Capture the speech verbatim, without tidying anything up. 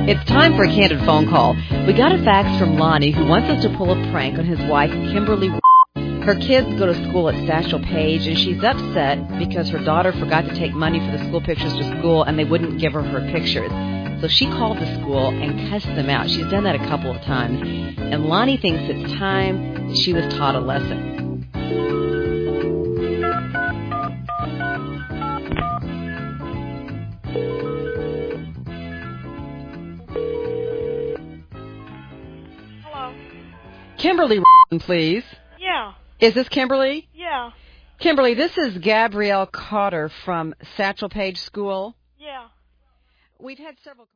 It's time for a candid phone call. We got a fax from Lonnie who wants us to pull a prank on his wife, Kimberly. Her kids go to school at Satchel Paige, and she's upset because her daughter forgot to take money for the school pictures to school, and they wouldn't give her her pictures. So she called the school and cussed them out. She's done that a couple of times. And Lonnie thinks it's time that she was taught a lesson. Hello. Kimberly, please. Yeah. Is this Kimberly? Yeah. Kimberly, this is Gabrielle Cotter from Satchel Paige School. Yeah. We've had several...